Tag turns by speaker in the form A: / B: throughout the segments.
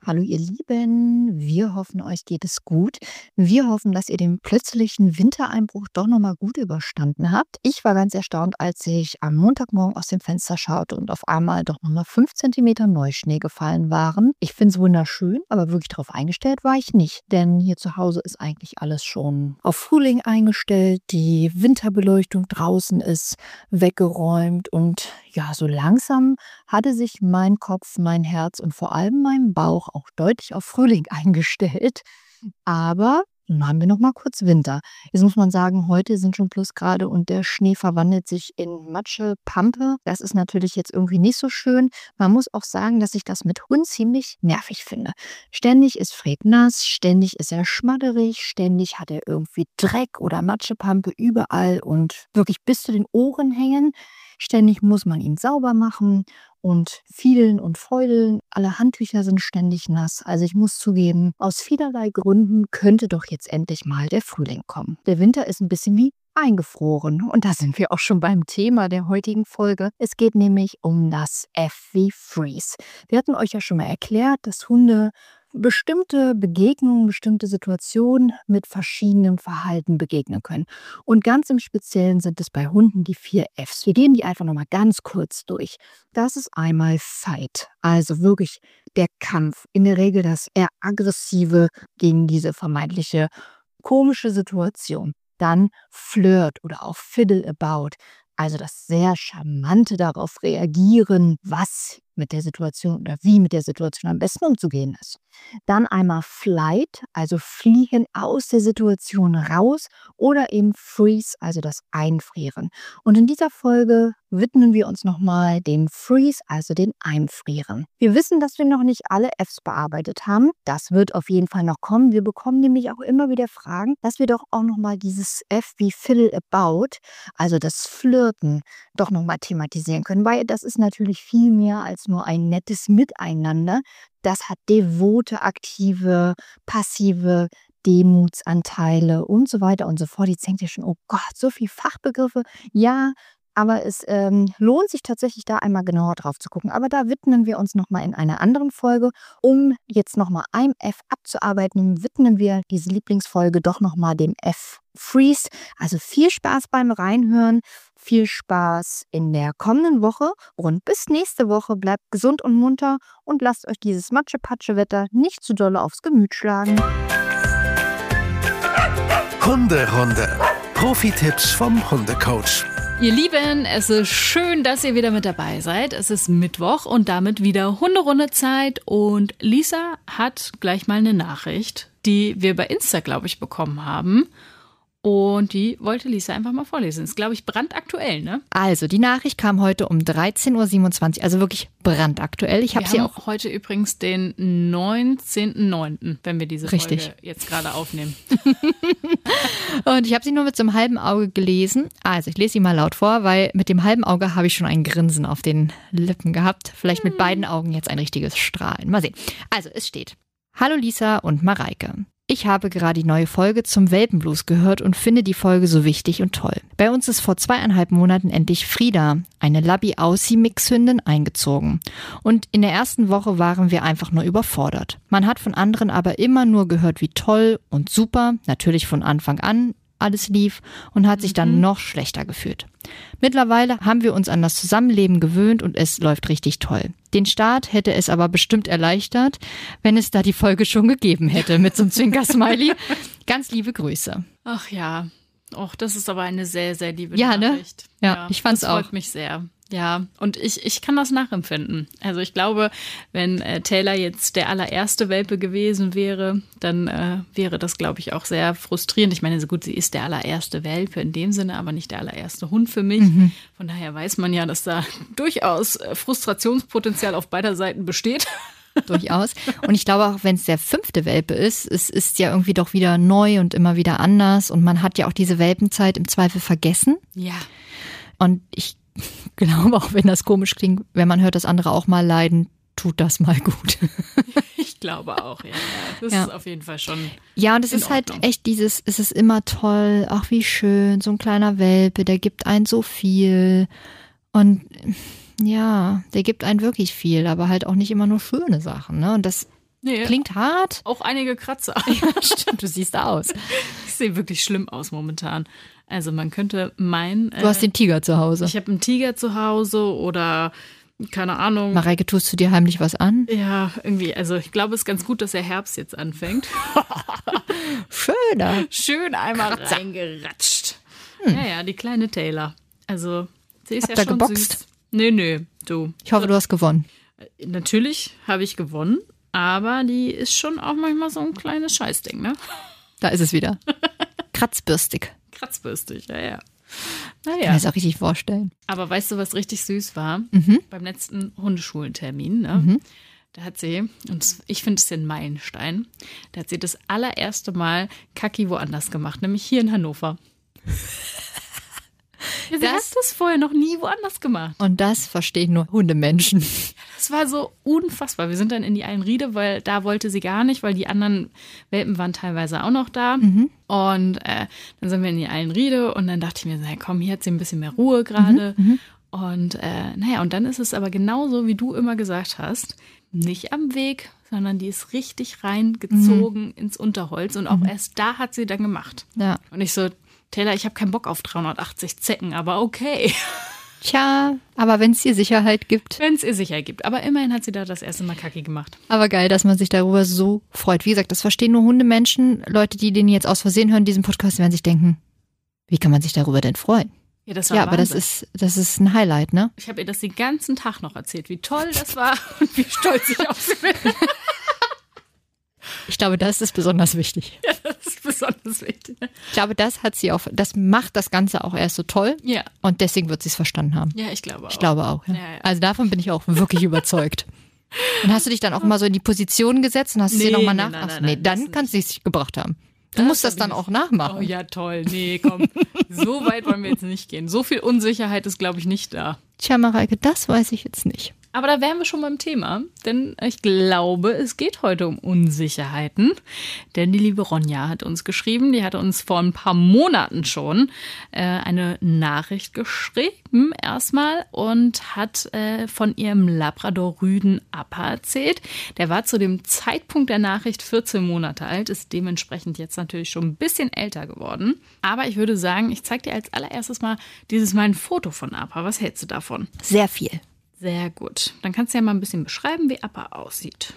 A: Hallo ihr Lieben, wir hoffen, euch geht es gut. Wir hoffen, dass ihr den plötzlichen Wintereinbruch doch nochmal gut überstanden habt. Ich war ganz erstaunt, als ich am Montagmorgen aus dem Fenster schaute und auf einmal doch nochmal 5 Zentimeter Neuschnee gefallen waren. Ich finde es wunderschön, aber wirklich darauf eingestellt war ich nicht. Denn hier zu Hause ist eigentlich alles schon auf Frühling eingestellt. Die Winterbeleuchtung draußen ist weggeräumt und ja, so langsam hatte sich mein Kopf, mein Herz und vor allem mein Bauch auch deutlich auf Frühling eingestellt. Aber nun haben wir noch mal kurz Winter. Jetzt muss man sagen, heute sind schon Plusgrade und der Schnee verwandelt sich in Matsche, Pampe. Das ist natürlich jetzt irgendwie nicht so schön. Man muss auch sagen, dass ich das mit Hund ziemlich nervig finde. Ständig ist Fred nass, ständig ist er schmadderig, ständig hat er irgendwie Dreck oder Matschepampe überall und wirklich bis zu den Ohren hängen. Ständig muss man ihn sauber machen und fiedeln und fäudeln. Alle Handtücher sind ständig nass. Also ich muss zugeben, aus vielerlei Gründen könnte doch jetzt endlich mal der Frühling kommen. Der Winter ist ein bisschen wie eingefroren. Und da sind wir auch schon beim Thema der heutigen Folge. Es geht nämlich um das F wie Freeze. Wir hatten euch ja schon mal erklärt, dass Hunde bestimmte Begegnungen, bestimmte Situationen mit verschiedenem Verhalten begegnen können. Und ganz im Speziellen sind es bei Hunden die 4 Fs. Wir gehen die einfach nochmal ganz kurz durch. Das ist einmal Fight, also wirklich der Kampf. In der Regel das eher aggressive gegen diese vermeintliche komische Situation. Dann Flirt oder auch Fiddle about, also das sehr charmante darauf reagieren, was mit der Situation oder wie mit der Situation am besten umzugehen ist. Dann einmal Flight, also fliehen aus der Situation raus oder eben Freeze, also das Einfrieren. Und in dieser Folge widmen wir uns nochmal dem Freeze, also den Einfrieren. Wir wissen, dass wir noch nicht alle Fs bearbeitet haben. Das wird auf jeden Fall noch kommen. Wir bekommen nämlich auch immer wieder Fragen, dass wir doch auch nochmal dieses F wie Fiddle about, also das Flirten, doch nochmal thematisieren können, weil das ist natürlich viel mehr als nur ein nettes Miteinander. Das hat devote, aktive, passive Demutsanteile und so weiter und so fort. Jetzt denkt ihr schon, oh Gott, so viele Fachbegriffe. Ja, aber es lohnt sich tatsächlich da einmal genauer drauf zu gucken. Aber da widmen wir uns nochmal in einer anderen Folge. Um jetzt nochmal ein F abzuarbeiten, widmen wir diese Lieblingsfolge doch nochmal dem F Freeze. Also viel Spaß beim Reinhören, viel Spaß in der kommenden Woche und bis nächste Woche. Bleibt gesund und munter und lasst euch dieses Matsche-Patsche-Wetter nicht zu dolle aufs Gemüt schlagen.
B: Hunderunde. Profi-Tipps vom Hundecoach.
C: Ihr Lieben, es ist schön, dass ihr wieder mit dabei seid. Es ist Mittwoch und damit wieder Hunderunde-Zeit. Und Lisa hat gleich mal eine Nachricht, die wir bei Insta, glaube ich, bekommen haben. Und die wollte Lisa einfach mal vorlesen. Ist, glaube ich, brandaktuell, ne?
D: Also, die Nachricht kam heute um 13.27 Uhr, also wirklich brandaktuell. Ich habe sie auch
C: heute übrigens den 19.09., wenn wir diese Folge jetzt gerade aufnehmen.
D: Und ich habe sie nur mit so einem halben Auge gelesen. Also, ich lese sie mal laut vor, weil mit dem halben Auge habe ich schon ein Grinsen auf den Lippen gehabt. Vielleicht mit beiden Augen jetzt ein richtiges Strahlen. Mal sehen. Also, es steht: Hallo Lisa und Mareike. Ich habe gerade die neue Folge zum Welpenblues gehört und finde die Folge so wichtig und toll. Bei uns ist vor 2,5 Monaten endlich Frieda, eine Labby-Aussie-Mix-Hündin, eingezogen. Und in der ersten Woche waren wir einfach nur überfordert. Man hat von anderen aber immer nur gehört, wie toll und super, natürlich von Anfang an, alles lief und hat sich dann noch schlechter gefühlt. Mittlerweile haben wir uns an das Zusammenleben gewöhnt und es läuft richtig toll. Den Start hätte es aber bestimmt erleichtert, wenn es da die Folge schon gegeben hätte, mit so einem Zwinker-Smiley. Ganz liebe Grüße.
C: Ach ja, das ist aber eine sehr, sehr liebe
D: Nachricht.
C: Ne?
D: Ja, ich fand's auch.
C: Das freut mich sehr. Ja, und ich kann das nachempfinden. Also ich glaube, wenn Taylor jetzt der allererste Welpe gewesen wäre, dann wäre das, glaube ich, auch sehr frustrierend. Ich meine, so gut, sie ist der allererste Welpe in dem Sinne, aber nicht der allererste Hund für mich. Von daher weiß man ja, dass da durchaus Frustrationspotenzial auf beider Seiten besteht.
D: Durchaus. Und ich glaube auch, wenn es der 5. Welpe ist, es ist ja irgendwie doch wieder neu und immer wieder anders. Und man hat ja auch diese Welpenzeit im Zweifel vergessen.
C: Ja.
D: Und ich glaube, auch wenn das komisch klingt, wenn man hört, dass andere auch mal leiden, tut das mal gut.
C: Ich glaube auch, ja. Das ist auf jeden Fall schon.
D: Ja, und es ist halt echt es ist immer toll, ach wie schön, so ein kleiner Welpe, der gibt einen so viel. Und ja, der gibt einen wirklich viel, aber halt auch nicht immer nur schöne Sachen, ne? Und das
C: Nee,
D: Klingt hart.
C: auch einige Kratzer.
D: Ja, stimmt, du siehst aus.
C: Ich sehe wirklich schlimm aus momentan. Also man könnte meinen...
D: Du hast den Tiger zu Hause.
C: ich habe einen Tiger zu Hause oder keine Ahnung.
D: Mareike, tust du dir heimlich was an?
C: Ja, irgendwie. Also ich glaube, es ist ganz gut, dass der Herbst jetzt anfängt.
D: Schöner.
C: Schön einmal reingeratscht. Ja, die kleine Taylor. Also sie ist
D: Habt
C: ja
D: ihr
C: schon
D: geboxt?
C: süß. Nee, du.
D: Ich hoffe, du hast gewonnen.
C: Natürlich habe ich gewonnen, aber die ist schon auch manchmal so ein kleines Scheißding, ne?
D: Da ist es wieder. Kratzbürstig.
C: Kratzbürstig, ja.
D: Kann ich
C: Naja,
D: mir das auch richtig vorstellen.
C: aber weißt du, was richtig süß war? Beim letzten Hundeschulentermin, ne? Da hat sie, und ich finde es den Meilenstein, da hat sie das allererste Mal Kaki woanders gemacht, nämlich hier in Hannover. Ja, sie hat das vorher noch nie woanders gemacht.
D: Und das verstehen nur Hundemenschen.
C: Das war so unfassbar. Wir sind dann in die Eilenriede, weil da wollte sie gar nicht, weil die anderen Welpen waren teilweise auch noch da. Und dann sind wir in die Eilenriede und dann dachte ich mir, naja, komm, hier hat sie ein bisschen mehr Ruhe gerade. Und und dann ist es aber genauso, wie du immer gesagt hast, nicht am Weg, sondern die ist richtig reingezogen ins Unterholz und auch erst da hat sie dann gemacht.
D: Ja.
C: Und ich so, Taylor, ich habe keinen Bock auf 380 Zecken, aber okay.
D: Tja, aber wenn es dir Sicherheit gibt.
C: Wenn es ihr sicher gibt. Aber immerhin hat sie da das erste Mal Kaki gemacht.
D: Aber geil, dass man sich darüber so freut. Wie gesagt, das verstehen nur Hundemenschen. Leute, die den jetzt aus Versehen hören, diesen Podcast, werden sich denken, wie kann man sich darüber denn freuen?
C: Ja, das war
D: Ja, aber das
C: Wahnsinn.
D: ist ein Highlight, ne?
C: Ich habe ihr das den ganzen Tag noch erzählt, wie toll das war und wie stolz ich auf sie bin.
D: Ich glaube, das ist besonders wichtig.
C: Ja, das ist besonders wichtig.
D: Ich glaube, das macht das Ganze auch erst so toll.
C: Ja.
D: Und deswegen wird sie es verstanden haben.
C: Ja, ich glaube auch.
D: Ich glaube auch, ja.
C: Ja, ja.
D: Also davon bin ich auch wirklich überzeugt. Und hast du dich dann auch mal so in die Position gesetzt und hast es dir nochmal nach?
C: nein,
D: Ach, nee,
C: das
D: dann
C: nicht.
D: kannst du es gebracht haben. Du musst das
C: hab
D: dann
C: ich
D: auch
C: nicht.
D: nachmachen.
C: Oh ja, toll. Nee, komm. So weit wollen wir jetzt nicht gehen. So viel Unsicherheit ist, glaube ich, nicht da.
D: Tja, Mareike, das weiß ich jetzt nicht.
C: Aber da wären wir schon beim Thema, denn ich glaube, es geht heute um Unsicherheiten. Denn die liebe Ronja hat uns geschrieben, die hatte uns vor ein paar Monaten schon eine Nachricht geschrieben erstmal und hat von ihrem Labrador-Rüden Appa erzählt. Der war zu dem Zeitpunkt der Nachricht 14 Monate alt, ist dementsprechend jetzt natürlich schon ein bisschen älter geworden. Aber ich würde sagen, ich zeige dir als allererstes mal ein Foto von Appa. Was hältst du davon?
D: Sehr viel.
C: Sehr gut. Dann kannst du ja mal ein bisschen beschreiben, wie Appa aussieht.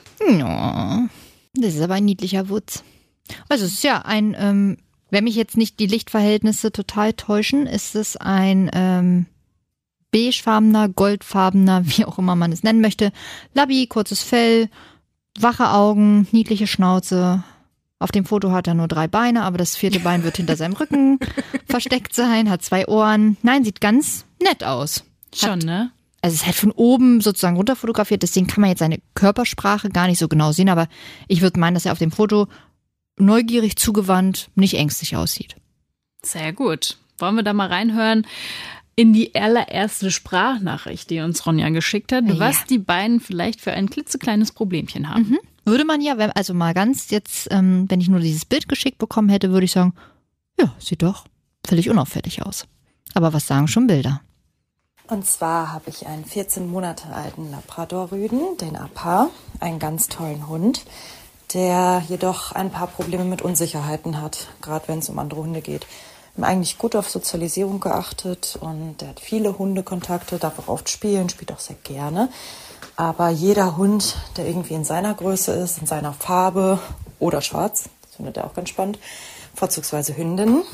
D: Ja, das ist aber ein niedlicher Wutz. Also es ist ja ein, wenn mich jetzt nicht die Lichtverhältnisse total täuschen, ist es ein beigefarbener, goldfarbener, wie auch immer man es nennen möchte, Labby, kurzes Fell, wache Augen, niedliche Schnauze. Auf dem Foto hat er nur 3 Beine, aber das 4. Bein wird hinter seinem Rücken versteckt sein, hat 2 Ohren. Nein, sieht ganz nett aus.
C: Schon, ne?
D: Also es ist halt von oben sozusagen runter fotografiert, deswegen kann man jetzt seine Körpersprache gar nicht so genau sehen, aber ich würde meinen, dass er auf dem Foto neugierig, zugewandt, nicht ängstlich aussieht.
C: Sehr gut. Wollen wir da mal reinhören in die allererste Sprachnachricht, die uns Ronja geschickt hat,
D: Ja.
C: was die beiden vielleicht für ein klitzekleines Problemchen haben.
D: Würde man ja, also mal ganz jetzt, wenn ich nur dieses Bild geschickt bekommen hätte, würde ich sagen, ja, sieht doch völlig unauffällig aus. Aber was sagen schon Bilder?
E: Und zwar habe ich einen 14 Monate alten Labrador-Rüden, den Appa, einen ganz tollen Hund, der jedoch ein paar Probleme mit Unsicherheiten hat, gerade wenn es um andere Hunde geht. Wir haben eigentlich gut auf Sozialisierung geachtet und der hat viele Hundekontakte, darf auch oft spielen, spielt auch sehr gerne. Aber jeder Hund, der irgendwie in seiner Größe ist, in seiner Farbe oder schwarz, das findet er auch ganz spannend, vorzugsweise Hündinnen,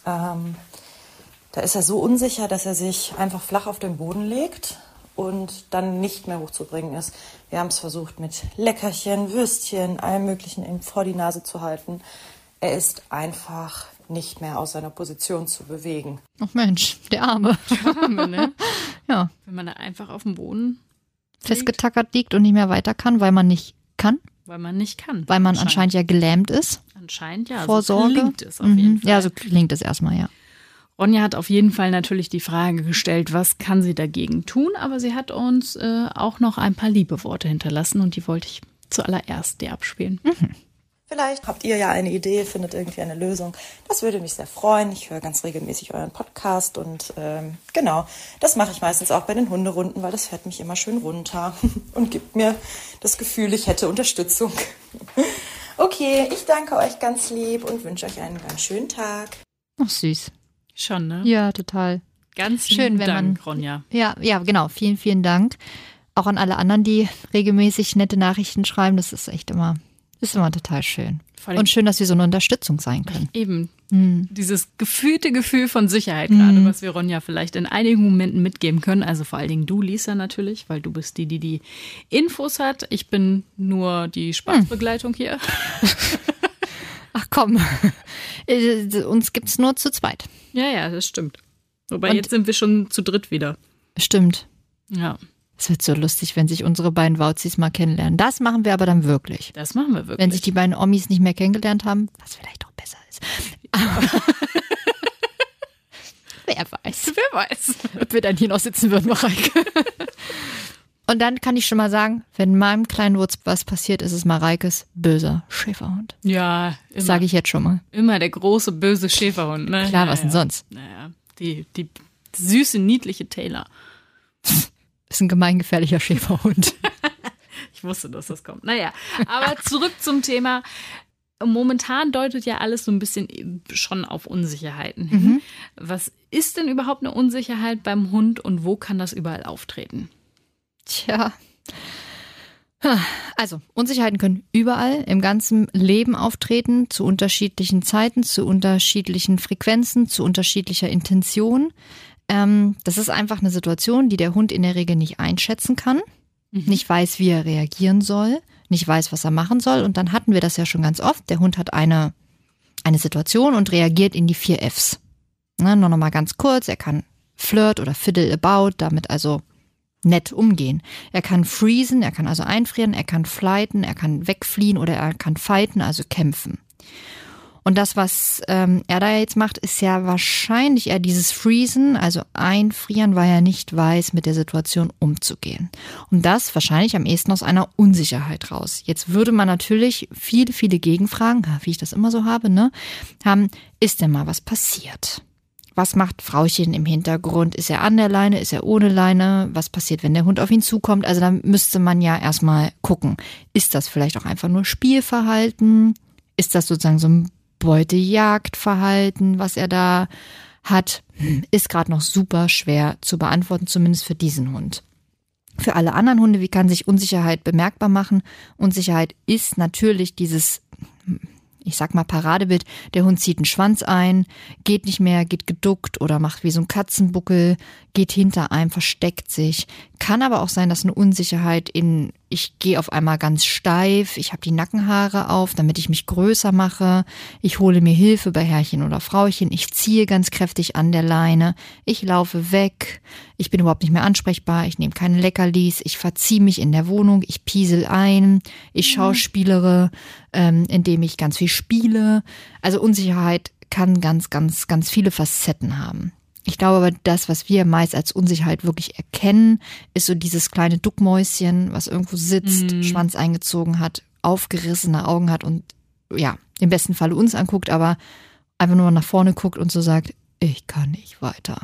E: da ist er so unsicher, dass er sich einfach flach auf den Boden legt und dann nicht mehr hochzubringen ist. Wir haben es versucht mit Leckerchen, Würstchen, allem Möglichen ihm vor die Nase zu halten. Er ist einfach nicht mehr aus seiner Position zu bewegen.
D: Ach Mensch, der Arme.
C: Ne?
D: Ja,
C: Wenn man da einfach auf dem Boden
D: festgetackert liegt und nicht mehr weiter kann, weil man nicht kann,
C: weil man nicht kann.
D: weil man anscheinend ja gelähmt ist.
C: Anscheinend, ja.
D: vor
C: So
D: Sorge.
C: klingt es auf jeden Fall.
D: Ja, so klingt es erstmal, ja.
C: Ronja hat auf jeden Fall natürlich die Frage gestellt, was kann sie dagegen tun? Aber sie hat uns auch noch ein paar Liebeworte hinterlassen und die wollte ich zuallererst dir abspielen.
E: Vielleicht habt ihr ja eine Idee, findet irgendwie eine Lösung. Das würde mich sehr freuen. Ich höre ganz regelmäßig euren Podcast und genau, das mache ich meistens auch bei den Hunderunden, weil das fährt mich immer schön runter und gibt mir das Gefühl, ich hätte Unterstützung. Okay, ich danke euch ganz lieb und wünsche euch einen ganz schönen Tag.
D: Ach, süß.
C: Schon, ne?
D: Ja, total.
C: Ganz
D: schön, wenn
C: Dank, Ronja.
D: Ja, genau. Vielen, vielen Dank. Auch an alle anderen, die regelmäßig nette Nachrichten schreiben. Das ist echt immer total schön. Und schön, dass wir so eine Unterstützung sein können.
C: Eben. Dieses gefühlte Gefühl von Sicherheit gerade, was wir Ronja vielleicht in einigen Momenten mitgeben können. Also vor allen Dingen du, Lisa, natürlich, weil du bist die Infos hat. Ich bin nur die Spaßbegleitung hier.
D: Ach komm, uns gibt's nur zu zweit.
C: Ja, das stimmt. Wobei jetzt sind wir schon zu dritt wieder.
D: Stimmt.
C: Ja.
D: Es wird so lustig, wenn sich unsere beiden Wauzis mal kennenlernen. Das machen wir aber dann wirklich.
C: Das machen wir wirklich.
D: Wenn sich die beiden Omis nicht mehr kennengelernt haben, was vielleicht auch besser ist. Wer weiß. Ob wir dann hier noch sitzen würden, Mareike. Und dann kann ich schon mal sagen, wenn meinem kleinen Wurz was passiert, ist es Mareikes böser Schäferhund.
C: Ja, immer.
D: Sage ich jetzt schon mal.
C: Immer der große, böse Schäferhund. Ne?
D: Klar, was denn sonst?
C: Naja, die süße, niedliche Taylor.
D: Ist ein gemeingefährlicher Schäferhund.
C: Ich wusste, dass das kommt. Naja, aber zurück zum Thema. Momentan deutet ja alles so ein bisschen schon auf Unsicherheiten hin. Was ist denn überhaupt eine Unsicherheit beim Hund und wo kann das überall auftreten?
D: Tja. Also, Unsicherheiten können überall im ganzen Leben auftreten, zu unterschiedlichen Zeiten, zu unterschiedlichen Frequenzen, zu unterschiedlicher Intention. Das ist einfach eine Situation, die der Hund in der Regel nicht einschätzen kann, nicht weiß, wie er reagieren soll, nicht weiß, was er machen soll. Und dann hatten wir das ja schon ganz oft. Der Hund hat eine Situation und reagiert in die 4 Fs. Nur noch mal ganz kurz, er kann flirt oder fiddle about, damit also nett umgehen. Er kann freezen, er kann also einfrieren, er kann flighten, er kann wegfliehen oder er kann fighten, also kämpfen. Und das, was er da jetzt macht, ist ja wahrscheinlich eher dieses Freezen, also einfrieren, weil er nicht weiß, mit der Situation umzugehen. Und das wahrscheinlich am ehesten aus einer Unsicherheit raus. Jetzt würde man natürlich viele, viele Gegenfragen, wie ich das immer so habe, haben, ist denn mal was passiert? Was macht Frauchen im Hintergrund? Ist er an der Leine? Ist er ohne Leine? Was passiert, wenn der Hund auf ihn zukommt? Also da müsste man ja erstmal gucken. Ist das vielleicht auch einfach nur Spielverhalten? Ist das sozusagen so ein Beutejagdverhalten, was er da hat? Ist gerade noch super schwer zu beantworten, zumindest für diesen Hund. Für alle anderen Hunde, wie kann sich Unsicherheit bemerkbar machen? Unsicherheit ist natürlich dieses, ich sag mal, Paradebild, der Hund zieht einen Schwanz ein, geht nicht mehr, geht geduckt oder macht wie so ein Katzenbuckel, geht hinter einem, versteckt sich. Kann aber auch sein, dass eine Unsicherheit ich gehe auf einmal ganz steif, ich habe die Nackenhaare auf, damit ich mich größer mache, ich hole mir Hilfe bei Herrchen oder Frauchen, ich ziehe ganz kräftig an der Leine, ich laufe weg, ich bin überhaupt nicht mehr ansprechbar, ich nehme keine Leckerlis, ich verziehe mich in der Wohnung, ich piesel ein, ich schauspielere, indem ich ganz viel spiele. Also Unsicherheit kann ganz, ganz, ganz viele Facetten haben. Ich glaube aber, das, was wir meist als Unsicherheit wirklich erkennen, ist so dieses kleine Duckmäuschen, was irgendwo sitzt, Schwanz eingezogen hat, aufgerissene Augen hat und ja, im besten Falle uns anguckt, aber einfach nur nach vorne guckt und so sagt, ich kann nicht weiter.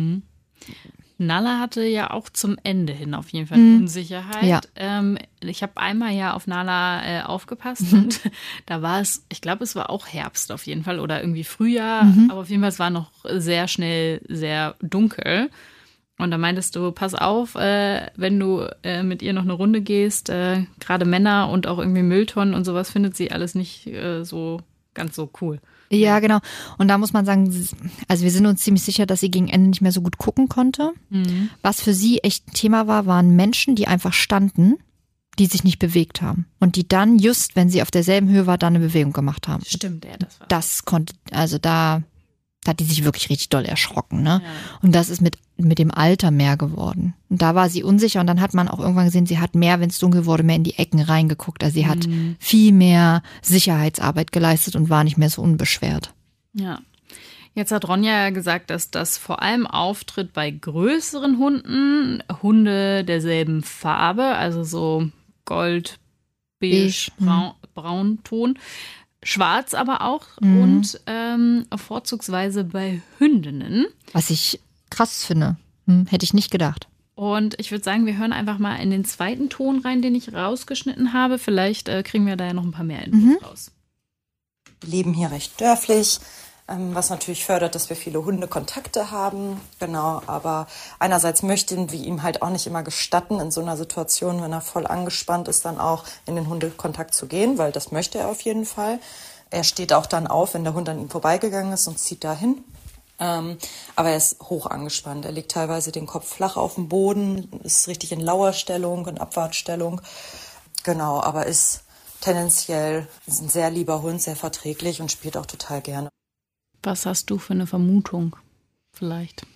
C: Nala hatte ja auch zum Ende hin auf jeden Fall Unsicherheit. Ja. Ich habe einmal ja auf Nala aufgepasst und da war es, ich glaube, es war auch Herbst auf jeden Fall oder irgendwie Frühjahr, aber auf jeden Fall, es war noch sehr schnell sehr dunkel. Und da meintest du, pass auf, wenn du mit ihr noch eine Runde gehst, gerade Männer und auch irgendwie Mülltonnen und sowas findet sie alles nicht so ganz so cool.
D: Ja, genau. Und da muss man sagen, also wir sind uns ziemlich sicher, dass sie gegen Ende nicht mehr so gut gucken konnte. Was für sie echt ein Thema war, waren Menschen, die einfach standen, die sich nicht bewegt haben. Und die dann, just wenn sie auf derselben Höhe war, dann eine Bewegung gemacht haben.
C: Stimmt, ja, das war.
D: Das konnte, also da hat die sich wirklich richtig doll erschrocken, ne? Ja. Und das ist mit dem Alter mehr geworden. Und da war sie unsicher und dann hat man auch irgendwann gesehen, sie hat mehr, wenn es dunkel wurde, mehr in die Ecken reingeguckt. Also sie hat viel mehr Sicherheitsarbeit geleistet und war nicht mehr so unbeschwert.
C: Ja. Jetzt hat Ronja ja gesagt, dass das vor allem auftritt bei größeren Hunden, Hunde derselben Farbe, also so Gold, beige, Braunton. Schwarz aber auch und vorzugsweise bei Hündinnen.
D: Was ich krass finde. Hätte ich nicht gedacht.
C: Und ich würde sagen, wir hören einfach mal in den zweiten Ton rein, den ich rausgeschnitten habe. Vielleicht kriegen wir da ja noch ein paar mehr Infos raus.
E: Wir leben hier recht dörflich, was natürlich fördert, dass wir viele Hundekontakte haben. Genau, aber einerseits möchten wir ihm halt auch nicht immer gestatten, in so einer Situation, wenn er voll angespannt ist, dann auch in den Hundekontakt zu gehen, weil das möchte er auf jeden Fall. Er steht auch dann auf, wenn der Hund an ihm vorbeigegangen ist und zieht dahin. Aber er ist hoch angespannt. Er legt teilweise den Kopf flach auf den Boden, ist richtig in Lauerstellung, in Abwartstellung. Genau, aber ist tendenziell ein sehr lieber Hund, sehr verträglich und spielt auch total gerne.
C: Was hast du für eine Vermutung vielleicht?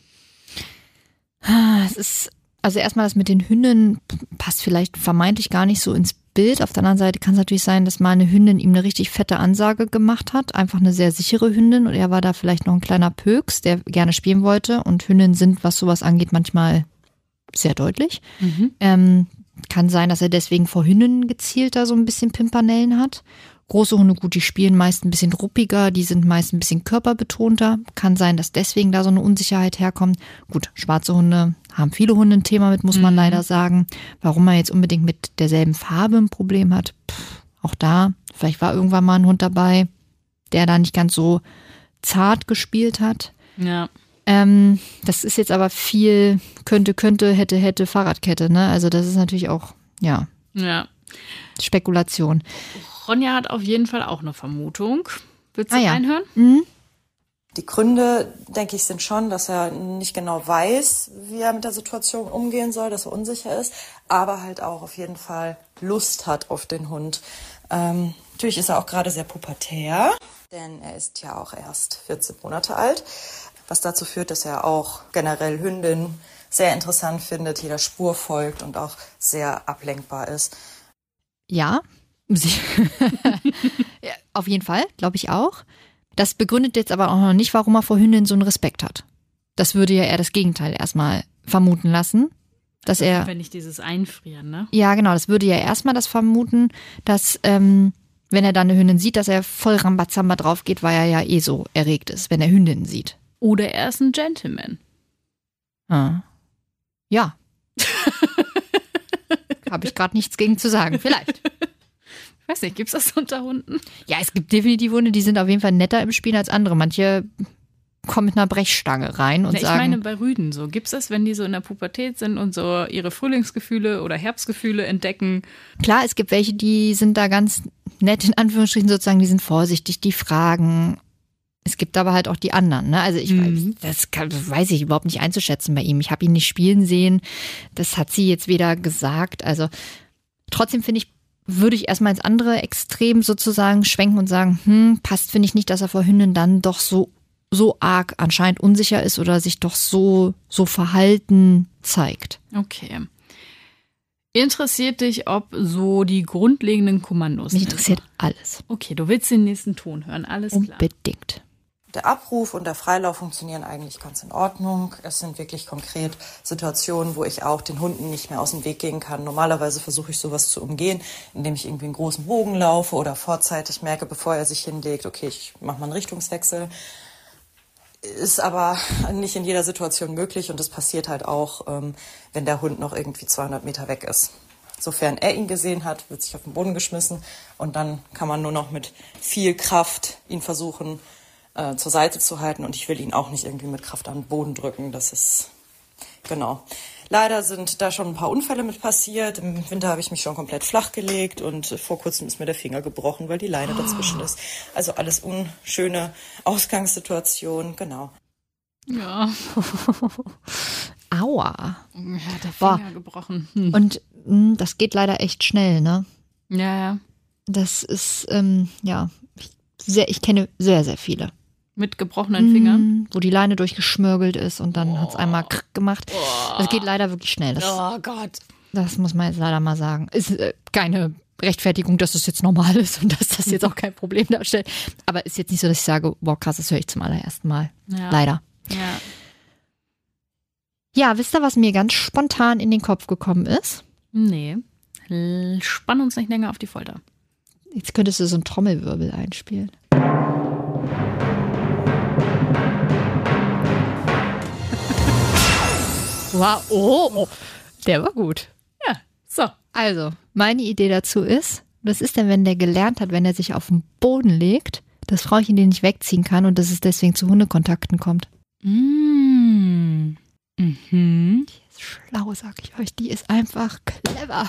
D: Es ist, also erstmal das mit den Hündinnen passt vielleicht vermeintlich gar nicht so ins Bild. Auf der anderen Seite kann es natürlich sein, dass mal eine Hündin ihm eine richtig fette Ansage gemacht hat. Einfach eine sehr sichere Hündin und er war da vielleicht noch ein kleiner Pöks, der gerne spielen wollte. Und Hündinnen sind, was sowas angeht, manchmal sehr deutlich. Kann sein, dass er deswegen vor Hündinnen gezielt da so ein bisschen Pimpernellen hat. Große Hunde, gut, die spielen meist ein bisschen ruppiger, die sind meist ein bisschen körperbetonter. Kann sein, dass deswegen da so eine Unsicherheit herkommt. Gut, schwarze Hunde haben viele Hunde ein Thema mit, muss man leider sagen. Warum man jetzt unbedingt mit derselben Farbe ein Problem hat, auch da, vielleicht war irgendwann mal ein Hund dabei, der da nicht ganz so zart gespielt hat.
C: Ja.
D: Das ist jetzt aber viel könnte, hätte Fahrradkette, ne? Also das ist natürlich auch, ja. Spekulation.
C: Ronja hat auf jeden Fall auch eine Vermutung. Willst du reinhören?
E: Die Gründe, denke ich, sind schon, dass er nicht genau weiß, wie er mit der Situation umgehen soll, dass er unsicher ist, aber halt auch auf jeden Fall Lust hat auf den Hund. Natürlich ist er auch gerade sehr pubertär, denn er ist ja auch erst 14 Monate alt, was dazu führt, dass er auch generell Hündinnen sehr interessant findet, jeder Spur folgt und auch sehr ablenkbar ist.
D: Ja, ja, auf jeden Fall, glaube ich auch. Das begründet jetzt aber auch noch nicht, warum er vor Hündinnen so einen Respekt hat. Das würde ja eher das Gegenteil erstmal vermuten lassen, dass er...
C: Wenn nicht dieses Einfrieren, ne?
D: Ja, genau, das würde ja erstmal das vermuten, dass, wenn er dann eine Hündin sieht, dass er voll Rambazamba drauf geht, weil er ja eh so erregt ist, wenn er Hündinnen sieht.
C: Oder er ist ein Gentleman.
D: Ja. Habe ich gerade nichts gegen zu sagen, vielleicht.
C: Ich weiß nicht, gibt's das unter Hunden?
D: Ja, es gibt definitiv Hunde, die sind auf jeden Fall netter im Spiel als andere. Manche kommen mit einer Brechstange rein und
C: ich
D: sagen...
C: Ich meine bei Rüden so. Gibt's das, wenn die so in der Pubertät sind und so ihre Frühlingsgefühle oder Herbstgefühle entdecken?
D: Klar, es gibt welche, die sind da ganz nett, in Anführungsstrichen sozusagen, die sind vorsichtig, die fragen. Es gibt aber halt auch die anderen, ne? Also ich weiß ich überhaupt nicht einzuschätzen bei ihm. Ich habe ihn nicht spielen sehen. Das hat sie jetzt weder gesagt. Also trotzdem würde ich erstmal ins andere Extrem sozusagen schwenken und sagen, passt, finde ich nicht, dass er vor Hündinnen dann doch so arg anscheinend unsicher ist oder sich doch so verhalten zeigt.
C: Okay. Interessiert dich, ob so die grundlegenden Kommandos?
D: Mich interessiert alles.
C: Okay, du willst den nächsten Ton hören, alles klar.
D: Unbedingt.
E: Der Abruf und der Freilauf funktionieren eigentlich ganz in Ordnung. Es sind wirklich konkret Situationen, wo ich auch den Hunden nicht mehr aus dem Weg gehen kann. Normalerweise versuche ich sowas zu umgehen, indem ich irgendwie einen großen Bogen laufe oder vorzeitig merke, bevor er sich hinlegt, okay, ich mache mal einen Richtungswechsel. Ist aber nicht in jeder Situation möglich und das passiert halt auch, wenn der Hund noch irgendwie 200 Meter weg ist. Sofern er ihn gesehen hat, wird sich auf den Boden geschmissen und dann kann man nur noch mit viel Kraft ihn versuchen, zur Seite zu halten und ich will ihn auch nicht irgendwie mit Kraft an den Boden drücken. Das ist, genau. Leider sind da schon ein paar Unfälle mit passiert. Im Winter habe ich mich schon komplett flach gelegt und vor kurzem ist mir der Finger gebrochen, weil die Leine dazwischen ist. Also alles unschöne Ausgangssituationen, genau.
C: Ja.
D: Aua.
C: Ja, der Finger gebrochen.
D: Und das geht leider echt schnell, ne?
C: Ja.
D: Das ist, ich kenne sehr, sehr viele.
C: Mit gebrochenen Fingern?
D: Wo die Leine durchgeschmörgelt ist und dann hat's einmal krrk gemacht. Das geht leider wirklich schnell.
C: Oh Gott.
D: Das muss man jetzt leider mal sagen. Ist keine Rechtfertigung, dass das jetzt normal ist und dass das jetzt auch kein Problem darstellt. Aber ist jetzt nicht so, dass ich sage, boah krass, das höre ich zum allerersten Mal.
C: Ja.
D: Leider.
C: Ja.
D: Ja, wisst ihr, was mir ganz spontan in den Kopf gekommen ist?
C: Nee. Spann uns nicht länger auf die Folter.
D: Jetzt könntest du so einen Trommelwirbel einspielen. Wow, oh, der war gut.
C: Ja, so.
D: Also, meine Idee dazu ist, was ist denn, wenn der gelernt hat, wenn er sich auf den Boden legt, dass Frauchen den nicht wegziehen kann und dass es deswegen zu Hundekontakten kommt?
C: Mhm.
D: Die ist schlau, sag ich euch. Die ist einfach clever.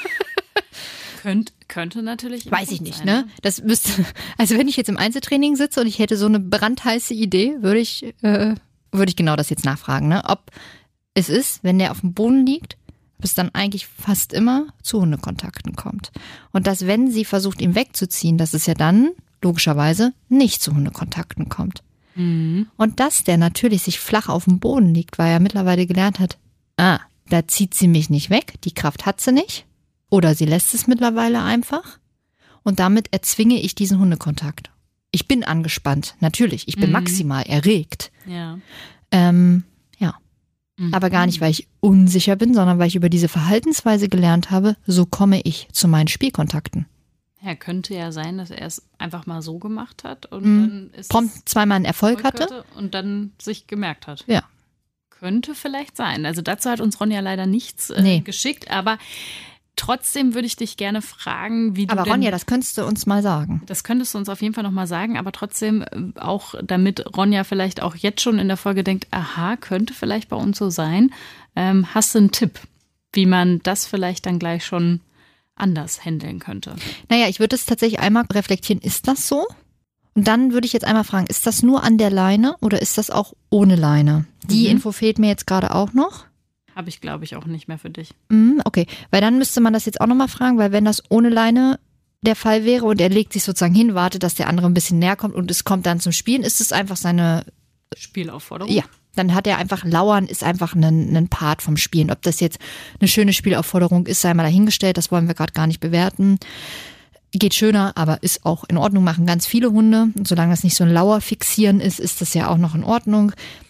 C: Könnte natürlich.
D: Weiß ich nicht, ne? Das müsste, also wenn ich jetzt im Einzeltraining sitze und ich hätte so eine brandheiße Idee, würde ich genau das jetzt nachfragen, ne? Ob es ist, wenn der auf dem Boden liegt, ob es dann eigentlich fast immer zu Hundekontakten kommt. Und dass, wenn sie versucht, ihn wegzuziehen, dass es ja dann logischerweise nicht zu Hundekontakten kommt.
C: Mhm.
D: Und dass der natürlich sich flach auf dem Boden liegt, weil er mittlerweile gelernt hat, da zieht sie mich nicht weg, die Kraft hat sie nicht. Oder sie lässt es mittlerweile einfach. Und damit erzwinge ich diesen Hundekontakt. Ich bin angespannt, natürlich. Ich bin maximal erregt.
C: Ja.
D: Aber gar nicht, weil ich unsicher bin, sondern weil ich über diese Verhaltensweise gelernt habe, so komme ich zu meinen Spielkontakten.
C: Ja, könnte ja sein, dass er es einfach mal so gemacht hat und dann ist
D: Prompt zweimal einen Erfolg hatte.
C: Und dann sich gemerkt hat.
D: Ja.
C: Könnte vielleicht sein. Also dazu hat uns Ronja leider nichts geschickt, aber trotzdem würde ich dich gerne fragen, wie du
D: Aber Ronja, das könntest du uns mal sagen.
C: Das könntest du uns auf jeden Fall nochmal sagen, aber trotzdem auch, damit Ronja vielleicht auch jetzt schon in der Folge denkt, aha, könnte vielleicht bei uns so sein. Hast du einen Tipp, wie man das vielleicht dann gleich schon anders handeln könnte?
D: Naja, ich würde es tatsächlich einmal reflektieren, ist das so? Und dann würde ich jetzt einmal fragen, ist das nur an der Leine oder ist das auch ohne Leine? Die Info fehlt mir jetzt gerade auch noch.
C: Habe ich, glaube ich, auch nicht mehr für dich.
D: Okay, weil dann müsste man das jetzt auch nochmal fragen, weil wenn das ohne Leine der Fall wäre und er legt sich sozusagen hin, wartet, dass der andere ein bisschen näher kommt und es kommt dann zum Spielen, ist es einfach seine
C: Spielaufforderung?
D: Ja, dann hat er einfach, Lauern ist einfach ein Part vom Spielen. Ob das jetzt eine schöne Spielaufforderung ist, sei mal dahingestellt, das wollen wir gerade gar nicht bewerten. Geht schöner, aber ist auch in Ordnung, machen ganz viele Hunde. Und solange das nicht so ein Lauerfixieren ist, ist das ja auch noch in Ordnung.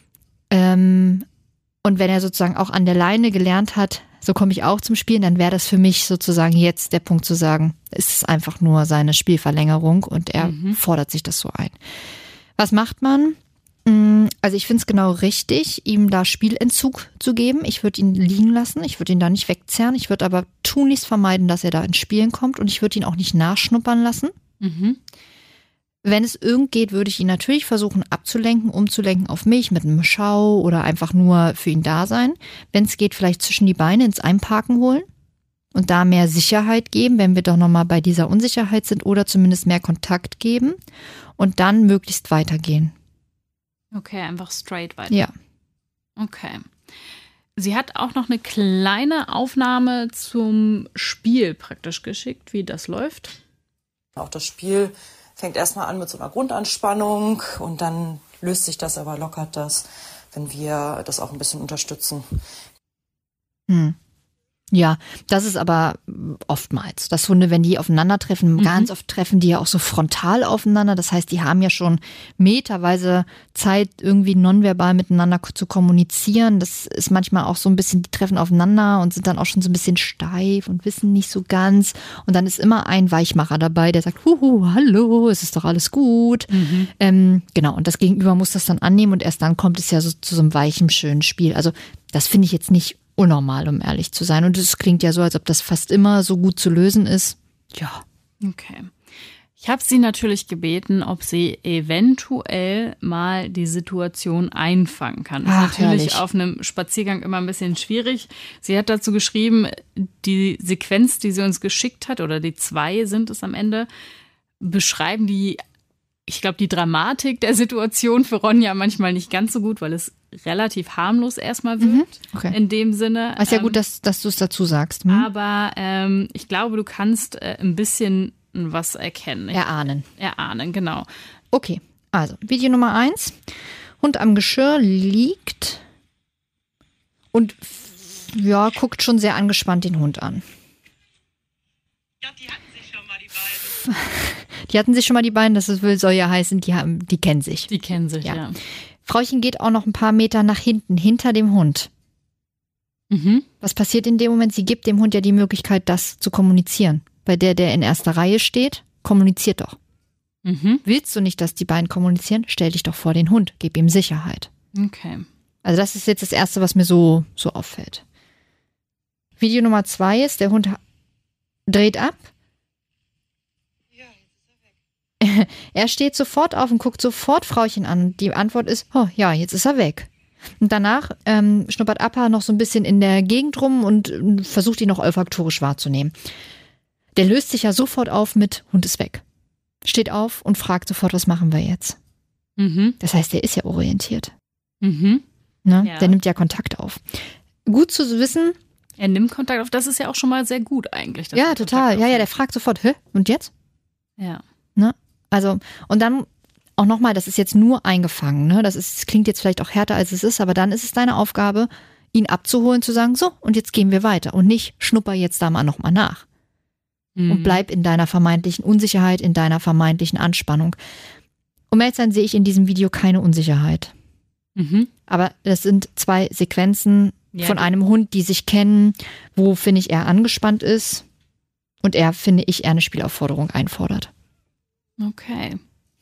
D: Und wenn er sozusagen auch an der Leine gelernt hat, so komme ich auch zum Spielen, dann wäre das für mich sozusagen jetzt der Punkt zu sagen, es ist einfach nur seine Spielverlängerung und er fordert sich das so ein. Was macht man? Also ich finde es genau richtig, ihm da Spielentzug zu geben. Ich würde ihn liegen lassen, ich würde ihn da nicht wegzerren, ich würde aber tunlichst vermeiden, dass er da ins Spielen kommt und ich würde ihn auch nicht nachschnuppern lassen. Wenn es irgend geht, würde ich ihn natürlich versuchen abzulenken, umzulenken auf mich mit einem Schau oder einfach nur für ihn da sein. Wenn es geht, vielleicht zwischen die Beine ins Einparken holen und da mehr Sicherheit geben, wenn wir doch nochmal bei dieser Unsicherheit sind oder zumindest mehr Kontakt geben und dann möglichst weitergehen.
C: Okay, einfach straight weiter.
D: Ja.
C: Okay. Sie hat auch noch eine kleine Aufnahme zum Spiel praktisch geschickt, wie das läuft.
E: Auch das Spiel fängt erstmal an mit so einer Grundanspannung und dann löst sich das, aber lockert das, wenn wir das auch ein bisschen unterstützen.
D: Ja, das ist aber oftmals, dass Hunde, wenn die aufeinandertreffen, ganz oft treffen die ja auch so frontal aufeinander. Das heißt, die haben ja schon meterweise Zeit, irgendwie nonverbal miteinander zu kommunizieren. Das ist manchmal auch so ein bisschen, die treffen aufeinander und sind dann auch schon so ein bisschen steif und wissen nicht so ganz. Und dann ist immer ein Weichmacher dabei, der sagt, hallo, es ist doch alles gut. Genau, und das Gegenüber muss das dann annehmen und erst dann kommt es ja so zu so einem weichen, schönen Spiel. Also das finde ich jetzt nicht unnormal, um ehrlich zu sein. Und es klingt ja so, als ob das fast immer so gut zu lösen ist. Ja.
C: Okay. Ich habe sie natürlich gebeten, ob sie eventuell mal die Situation einfangen kann. Das ist natürlich
D: herrlich.
C: Auf einem Spaziergang immer ein bisschen schwierig. Sie hat dazu geschrieben, die Sequenz, die sie uns geschickt hat, oder die 2 sind es am Ende, beschreiben die Dramatik der Situation für Ronja manchmal nicht ganz so gut, weil es relativ harmlos erstmal wirkt.
D: Okay.
C: In dem Sinne.
D: Ist ja gut, dass du es dazu sagst.
C: Aber ich glaube, du kannst ein bisschen was erkennen.
D: Erahnen,
C: genau.
D: Okay, also Video Nummer 1. Hund am Geschirr liegt und ja, guckt schon sehr angespannt den Hund an.
F: Ja, die hatten sich schon mal, die beiden.
D: Die hatten sich schon mal die beiden, soll ja heißen, die kennen sich.
C: Die kennen sich,
D: Ja.
C: ja.
D: Frauchen geht auch noch ein paar Meter nach hinten, hinter dem Hund. Was passiert in dem Moment? Sie gibt dem Hund ja die Möglichkeit, das zu kommunizieren. Bei der in erster Reihe steht, kommuniziert doch.
C: Mhm.
D: Willst du nicht, dass die beiden kommunizieren? Stell dich doch vor den Hund, gib ihm Sicherheit.
C: Okay.
D: Also das ist jetzt das Erste, was mir so auffällt. Video Nummer 2 ist, der Hund dreht ab.
F: Ja, jetzt ist er weg.
D: Er steht sofort auf und guckt sofort Frauchen an. Die Antwort ist, oh ja, jetzt ist er weg. Und danach schnuppert Appa noch so ein bisschen in der Gegend rum und versucht ihn noch olfaktorisch wahrzunehmen. Der löst sich ja sofort auf mit, Hund ist weg. Steht auf und fragt sofort, was machen wir jetzt?
C: Mhm.
D: Das heißt, der ist ja orientiert.
C: Mhm.
D: Ne?
C: Ja.
D: Der nimmt ja Kontakt auf. Gut zu wissen.
C: Er nimmt Kontakt auf. Das ist ja auch schon mal sehr gut eigentlich. dass
D: Ja,
C: er
D: total.
C: Kontakt
D: Ja,
C: aufnimmt.
D: der fragt sofort, hä? Und jetzt?
C: Ja.
D: Ne? Also, und dann auch nochmal, das ist jetzt nur eingefangen. Ne? Das klingt jetzt vielleicht auch härter, als es ist, aber dann ist es deine Aufgabe, ihn abzuholen, zu sagen, so, und jetzt gehen wir weiter. Und nicht schnupper jetzt da mal nochmal nach. Und bleib in deiner vermeintlichen Unsicherheit, in deiner vermeintlichen Anspannung. Um ehrlich zu sein, sehe ich in diesem Video keine Unsicherheit.
C: Mhm.
D: Aber das sind 2 Sequenzen
C: Ja,
D: von
C: die-
D: einem Hund, die sich kennen, wo, finde ich, er angespannt ist und er, finde ich, eher eine Spielaufforderung einfordert.
C: Okay.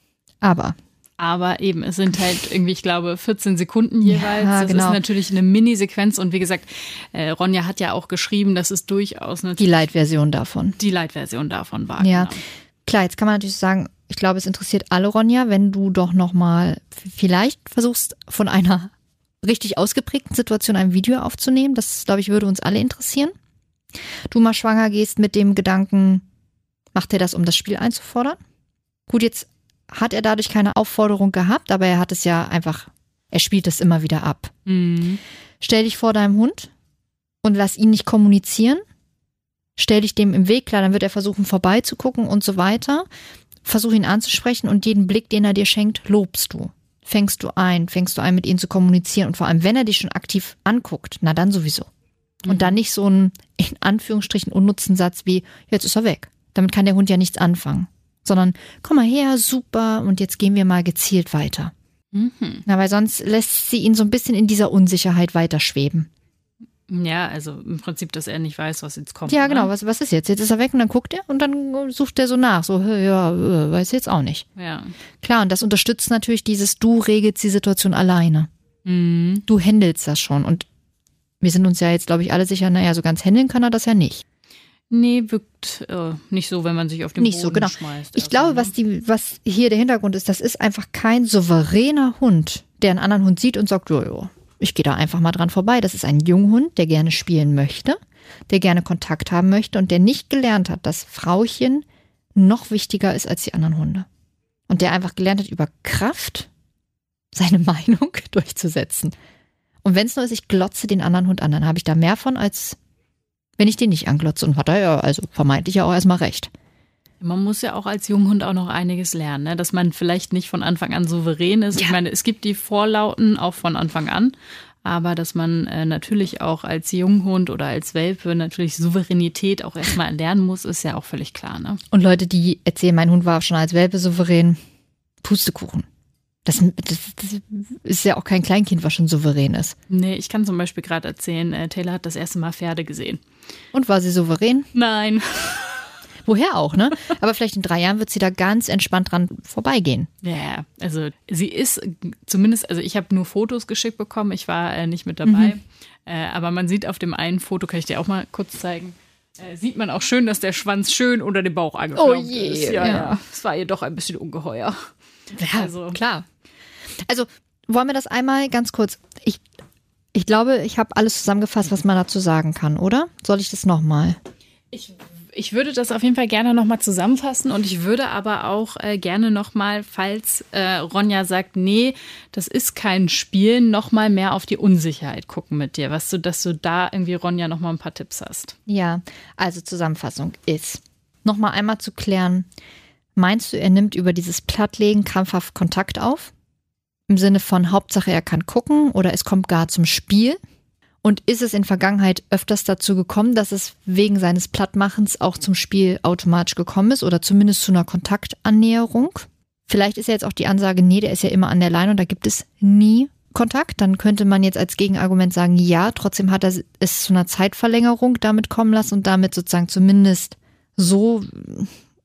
D: Aber
C: Aber eben, es sind halt irgendwie, ich glaube, 14 Sekunden jeweils.
D: Ja,
C: das
D: genau.
C: ist natürlich eine Minisequenz. Und wie gesagt, Ronja hat ja auch geschrieben, dass es durchaus
D: die Light-Version davon.
C: die Light-Version davon war.
D: Ja,
C: Genau.
D: klar, jetzt kann man natürlich sagen, ich glaube, es interessiert alle, Ronja, wenn du doch nochmal vielleicht versuchst, von einer richtig ausgeprägten Situation ein Video aufzunehmen. Das, glaube ich, würde uns alle interessieren. Du mal schwanger gehst mit dem Gedanken, macht er das, um das Spiel einzufordern? Gut, jetzt hat er dadurch keine Aufforderung gehabt, aber er hat es ja einfach, er spielt es immer wieder ab.
C: Mhm.
D: Stell dich vor deinem Hund und lass ihn nicht kommunizieren. Stell dich dem im Weg, klar, dann wird er versuchen vorbeizugucken und so weiter. Versuch ihn anzusprechen und jeden Blick, den er dir schenkt, lobst du. Fängst du ein mit ihm zu kommunizieren und vor allem, wenn er dich schon aktiv anguckt, na dann sowieso. Und dann nicht so einen, in Anführungsstrichen, unnutzen Satz wie, jetzt ist er weg. Damit kann der Hund ja nichts anfangen. Sondern, komm mal her, super, und jetzt gehen wir mal gezielt weiter.
C: Mhm.
D: Na, weil sonst lässt sie ihn so ein bisschen in dieser Unsicherheit weiterschweben.
C: Ja, also im Prinzip, dass er nicht weiß, was jetzt kommt.
D: Ja, genau,
C: Ne?
D: was ist jetzt? Jetzt ist er weg und dann guckt er und dann sucht er so nach. So, ja, weiß jetzt auch nicht.
C: Ja.
D: Klar, und das unterstützt natürlich dieses, du regelst die Situation alleine.
C: Mhm.
D: Du handelst das schon. Und wir sind uns ja jetzt, glaube ich, alle sicher, naja, so ganz handeln kann er das ja nicht.
C: Nee, wirkt nicht so, wenn man sich auf den
D: Nicht
C: Boden
D: so, genau.
C: schmeißt.
D: Ich glaube, was hier der Hintergrund ist, das ist einfach kein souveräner Hund, der einen anderen Hund sieht und sagt, jojo, ich gehe da einfach mal dran vorbei. Das ist ein Junghund, der gerne spielen möchte, der gerne Kontakt haben möchte und der nicht gelernt hat, dass Frauchen noch wichtiger ist als die anderen Hunde. Und der einfach gelernt hat, über Kraft seine Meinung durchzusetzen. Und wenn es nur ist, ich glotze den anderen Hund an, dann habe ich da mehr von, als wenn ich den nicht anglotze. Und hat er ja also vermeintlich ja auch erstmal recht.
C: Man muss ja auch als Junghund auch noch einiges lernen, ne? Dass man vielleicht nicht von Anfang an souverän ist.
D: Ja.
C: Ich meine, es gibt die Vorlauten auch von Anfang an, aber dass man natürlich auch als Junghund oder als Welpe natürlich Souveränität auch erstmal lernen muss, ist ja auch völlig klar. Ne?
D: Und Leute, die erzählen, mein Hund war schon als Welpe souverän, Pustekuchen. Das ist ja auch kein Kleinkind, was schon souverän ist.
C: Nee, ich kann zum Beispiel gerade erzählen, Taylor hat das erste Mal Pferde gesehen.
D: Und war sie souverän?
C: Nein.
D: Woher auch, ne? Aber vielleicht in 3 Jahren wird sie da ganz entspannt dran vorbeigehen.
C: Ja, also sie ist zumindest, also ich habe nur Fotos geschickt bekommen, ich war nicht mit dabei, aber man sieht auf dem einen Foto, kann ich dir auch mal kurz zeigen, sieht man auch schön, dass der Schwanz schön unter dem Bauch angeklaubt ist. Ja. Es war ihr doch ein bisschen ungeheuer.
D: Ja,
C: Also-
D: klar. Also wollen wir das einmal ganz kurz, ich glaube, ich habe alles zusammengefasst, was man dazu sagen kann, oder? Soll ich das nochmal?
C: Ich würde das auf jeden Fall gerne nochmal zusammenfassen und ich würde aber auch gerne nochmal, falls Ronja sagt, nee, das ist kein Spiel, nochmal mehr auf die Unsicherheit gucken mit dir, dass du da irgendwie, Ronja, nochmal ein paar Tipps hast.
D: Ja, also Zusammenfassung ist, nochmal einmal zu klären, meinst du, er nimmt über dieses Plattlegen krampfhaft Kontakt auf? Im Sinne von Hauptsache, er kann gucken oder es kommt gar zum Spiel? Und ist es in Vergangenheit öfters dazu gekommen, dass es wegen seines Plattmachens auch zum Spiel automatisch gekommen ist oder zumindest zu einer Kontaktannäherung? Vielleicht ist ja jetzt auch die Ansage, nee, der ist ja immer an der Leine und da gibt es nie Kontakt. Dann könnte man jetzt als Gegenargument sagen, ja, trotzdem hat er es zu einer Zeitverlängerung damit kommen lassen und damit sozusagen zumindest so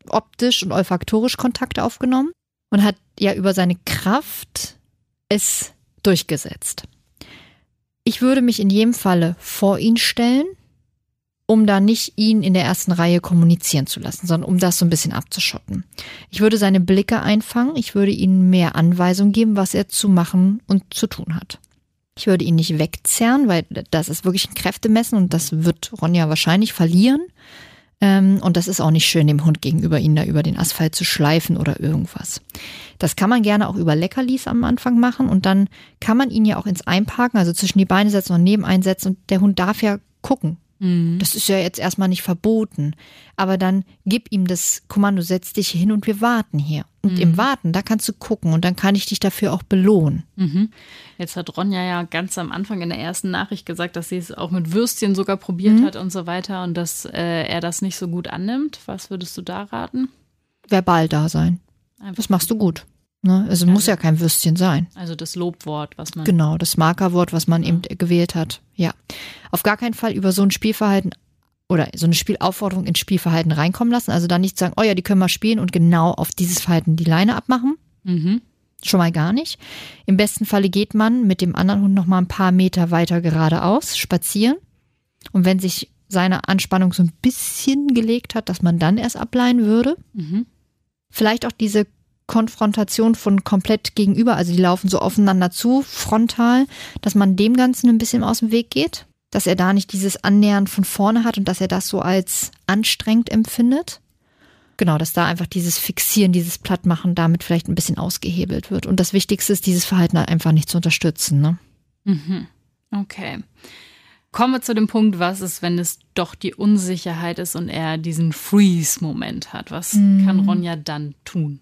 D: optisch und olfaktorisch Kontakt aufgenommen und hat ja über seine Kraft es durchgesetzt. Ich würde mich in jedem Falle vor ihn stellen, um da nicht ihn in der ersten Reihe kommunizieren zu lassen, sondern um das so ein bisschen abzuschotten. Ich würde seine Blicke einfangen, ich würde ihm mehr Anweisungen geben, was er zu machen und zu tun hat. Ich würde ihn nicht wegzerren, weil das ist wirklich ein Kräftemessen und das wird Ronja wahrscheinlich verlieren. Und das ist auch nicht schön, dem Hund gegenüber ihn da über den Asphalt zu schleifen oder irgendwas. Das kann man gerne auch über Leckerlis am Anfang machen und dann kann man ihn ja auch ins Einparken, also zwischen die Beine setzen und neben einsetzen und der Hund darf ja gucken. Das ist ja jetzt erstmal nicht verboten. Aber dann gib ihm das Kommando, setz dich hin und wir warten hier. Und im Warten, da kannst du gucken und dann kann ich dich dafür auch belohnen.
C: Jetzt hat Ronja ja ganz am Anfang in der ersten Nachricht gesagt, dass sie es auch mit Würstchen sogar probiert hat und so weiter und dass er das nicht so gut annimmt. Was würdest du da raten?
D: Verbal da sein. Das machst du gut. Ne? Also muss ja kein Würstchen sein.
C: Also das Lobwort, was man...
D: Genau, das Markerwort, was man eben gewählt hat. Ja. Auf gar keinen Fall über so ein Spielverhalten oder so eine Spielaufforderung ins Spielverhalten reinkommen lassen. Also dann nicht sagen, oh ja, die können mal spielen und genau auf dieses Verhalten die Leine abmachen. Schon mal gar nicht. Im besten Falle geht man mit dem anderen Hund noch mal ein paar Meter weiter geradeaus spazieren. Und wenn sich seine Anspannung so ein bisschen gelegt hat, dass man dann erst ableihen würde. Vielleicht auch diese Konfrontation von komplett gegenüber, also die laufen so aufeinander zu, frontal, dass man dem Ganzen ein bisschen aus dem Weg geht, dass er da nicht dieses Annähern von vorne hat und dass er das so als anstrengend empfindet. Genau, dass da einfach dieses Fixieren, dieses Plattmachen damit vielleicht ein bisschen ausgehebelt wird. Und das Wichtigste ist, dieses Verhalten einfach nicht zu unterstützen. Ne?
C: Okay. Kommen wir zu dem Punkt, was ist, wenn es doch die Unsicherheit ist und er diesen Freeze-Moment hat? Was kann Ronja dann tun?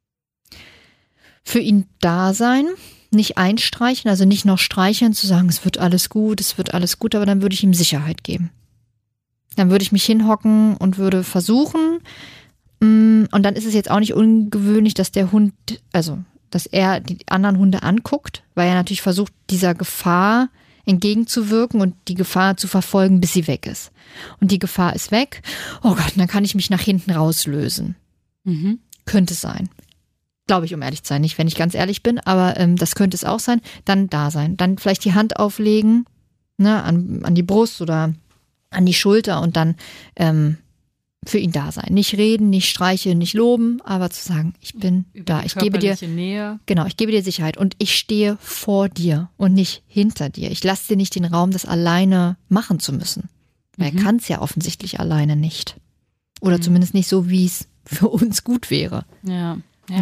D: Für ihn da sein, nicht einstreichen, also nicht noch streicheln, zu sagen, es wird alles gut, aber dann würde ich ihm Sicherheit geben. Dann würde ich mich hinhocken und würde versuchen, und dann ist es jetzt auch nicht ungewöhnlich, dass der Hund, also dass er die anderen Hunde anguckt, weil er natürlich versucht, dieser Gefahr entgegenzuwirken und die Gefahr zu verfolgen, bis sie weg ist. Und die Gefahr ist weg, oh Gott, dann kann ich mich nach hinten rauslösen. Könnte sein. Glaube ich, um ehrlich zu sein, nicht, wenn ich ganz ehrlich bin, aber das könnte es auch sein. Dann da sein. Dann vielleicht die Hand auflegen, ne, an die Brust oder an die Schulter und dann für ihn da sein. Nicht reden, nicht streicheln, nicht loben, aber zu sagen, ich bin da. Ich gebe dir
C: Nähe.
D: Genau, ich gebe dir Sicherheit und ich stehe vor dir und nicht hinter dir. Ich lasse dir nicht den Raum, das alleine machen zu müssen. Er kann es ja offensichtlich alleine nicht. Oder zumindest nicht so, wie es für uns gut wäre.
C: Ja,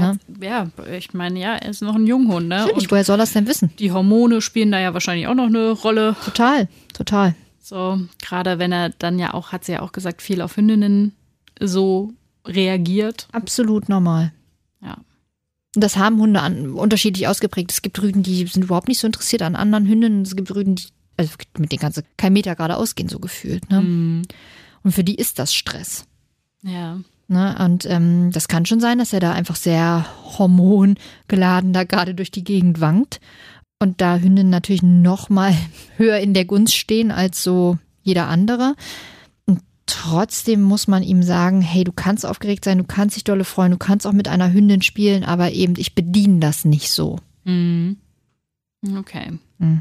C: ich meine, ja, er ist noch ein Junghund, ne?
D: Natürlich,
C: und
D: woher soll er es denn wissen?
C: Die Hormone spielen da ja wahrscheinlich auch noch eine Rolle.
D: Total.
C: So, gerade wenn er dann ja auch, hat sie ja auch gesagt, viel auf Hündinnen so reagiert.
D: Absolut normal.
C: Ja.
D: Und das haben Hunde unterschiedlich ausgeprägt. Es gibt Rüden, die sind überhaupt nicht so interessiert an anderen Hündinnen. Es gibt Rüden, die, also mit denen kannst du keinen Meter geradeaus gehen, so gefühlt. Ne? Und für die ist das Stress.
C: Ja.
D: Ne? Und das kann schon sein, dass er da einfach sehr hormongeladen da gerade durch die Gegend wankt. Und da Hündinnen natürlich noch mal höher in der Gunst stehen als so jeder andere. Und trotzdem muss man ihm sagen, hey, du kannst aufgeregt sein, du kannst dich dolle freuen, du kannst auch mit einer Hündin spielen, aber eben, ich bediene das nicht so.
C: Okay.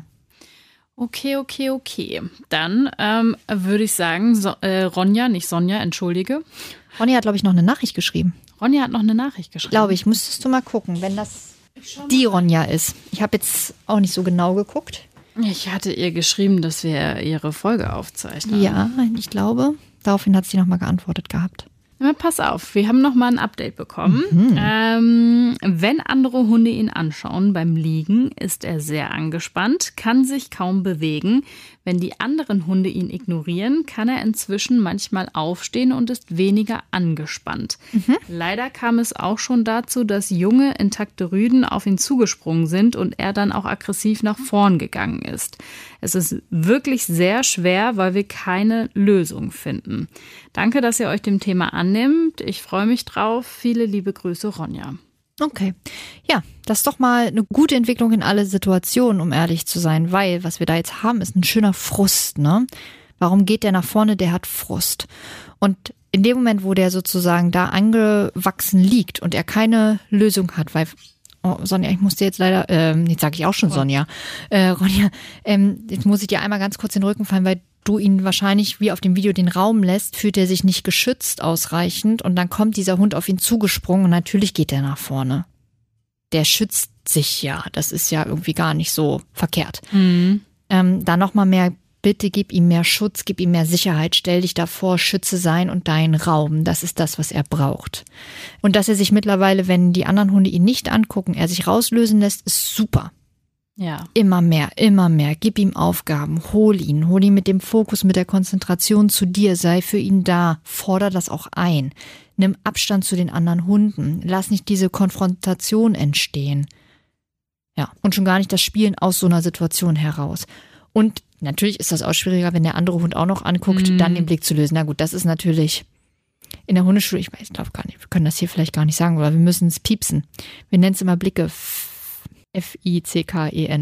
C: Okay. Dann würde ich sagen, Ronja, nicht Sonja, entschuldige.
D: Ronja hat, glaube ich, noch eine Nachricht geschrieben.
C: Ronja hat noch eine Nachricht geschrieben.
D: Glaube ich, müsstest du mal gucken, wenn das die Ronja ist. Ich habe jetzt auch nicht so genau geguckt.
C: Ich hatte ihr geschrieben, dass wir ihre Folge aufzeichnen.
D: Ja, ich glaube. Daraufhin hat sie nochmal geantwortet gehabt.
C: Na, pass auf, wir haben nochmal ein Update bekommen. Wenn andere Hunde ihn anschauen beim Liegen, ist er sehr angespannt, kann sich kaum bewegen. Wenn die anderen Hunde ihn ignorieren, kann er inzwischen manchmal aufstehen und ist weniger angespannt. Leider kam es auch schon dazu, dass junge, intakte Rüden auf ihn zugesprungen sind und er dann auch aggressiv nach vorn gegangen ist. Es ist wirklich sehr schwer, weil wir keine Lösung finden. Danke, dass ihr euch dem Thema annimmt. Ich freue mich drauf. Viele liebe Grüße, Ronja.
D: Okay. Ja, das ist doch mal eine gute Entwicklung in alle Situationen, um ehrlich zu sein, weil was wir da jetzt haben, ist ein schöner Frust, ne? Warum geht der nach vorne? Der hat Frust. Und in dem Moment, wo der sozusagen da angewachsen liegt und er keine Lösung hat, weil Sonja, ich muss dir jetzt leider, jetzt sage ich auch schon Sonja, Ronja, jetzt muss ich dir einmal ganz kurz in den Rücken fallen, weil du ihn wahrscheinlich wie auf dem Video den Raum lässt, fühlt er sich nicht geschützt ausreichend und dann kommt dieser Hund auf ihn zugesprungen und natürlich geht er nach vorne. Der schützt sich ja, das ist ja irgendwie gar nicht so verkehrt. Da nochmal mehr, bitte gib ihm mehr Schutz, gib ihm mehr Sicherheit, stell dich davor, schütze sein und deinen Raum. Das ist das, was er braucht. Und dass er sich mittlerweile, wenn die anderen Hunde ihn nicht angucken, er sich rauslösen lässt, ist super.
C: Ja.
D: Immer mehr. Gib ihm Aufgaben, hol ihn mit dem Fokus, mit der Konzentration zu dir, sei für ihn da, forder das auch ein. Nimm Abstand zu den anderen Hunden, lass nicht diese Konfrontation entstehen. Ja, und schon gar nicht das Spielen aus so einer Situation heraus. Und natürlich ist das auch schwieriger, wenn der andere Hund auch noch anguckt, dann den Blick zu lösen. Na gut, das ist natürlich in der Hundeschule, ich glaube gar nicht, wir können das hier vielleicht gar nicht sagen, oder wir müssen es piepsen. Wir nennen es immer Blicke. F-I-C-K-E-N.